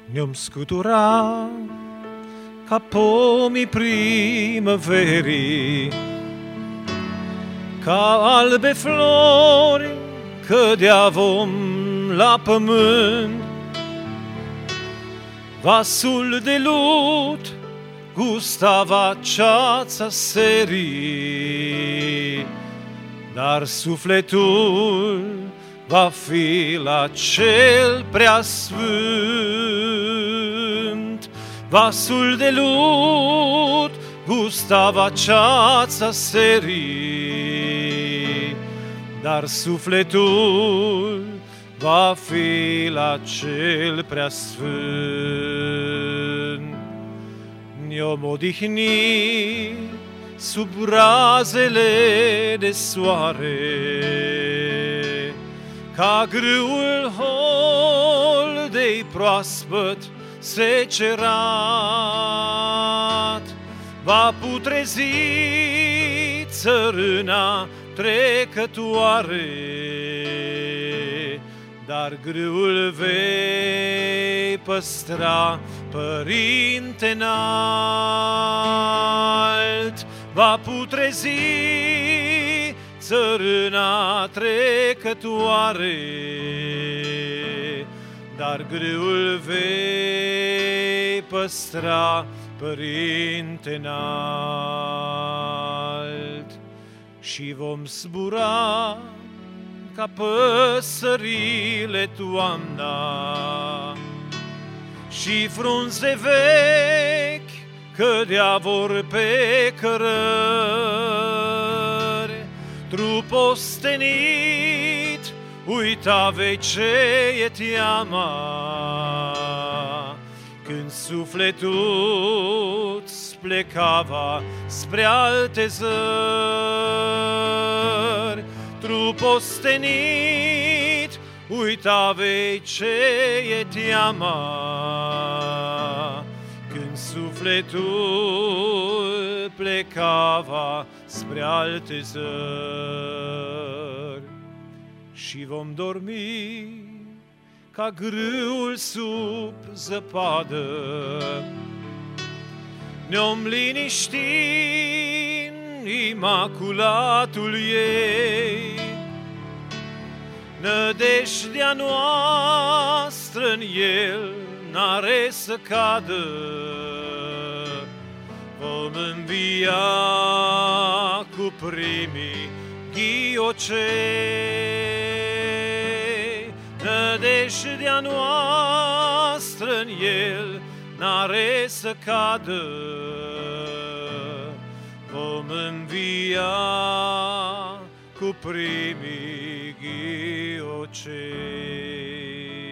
Ne-om scutura ca pomii primăverii, ca albe flori cădea vom la pământ. Vasul de lut gustava ceața serii, dar sufletul va fi la cel preasfânt. Vasul de lut gustava ceața serii, dar sufletul va fi la cel preasfânt. Ne-om odihni sub razele de soare, ca grâul holdei proaspăt secerat. Va putrezi țărâna trecătoare, dar grâul vei păstra, Părinte înalt. Va putrezi țărâna trecătoare, dar grâul vei păstra, Părinte înalt. Și vom zbura ca păsările toamna, și frunze vechi cădea vor pe cărări. Trup ostenit uita vei ce e teama, când sufletul-ți plecava spre alte zări. Trup ostenit uita vei ce e teama, când sufletul plecava spre alte zări. Și vom dormi ca grâul sub zăpadă, ne-om liniști în imaculatul ei. Nădejdea noastră în el n-are să cadă, vom învia cu primii ghiocei. Nădejdea noastră în el n-are să cadă, vom învia cu primii ghiocei.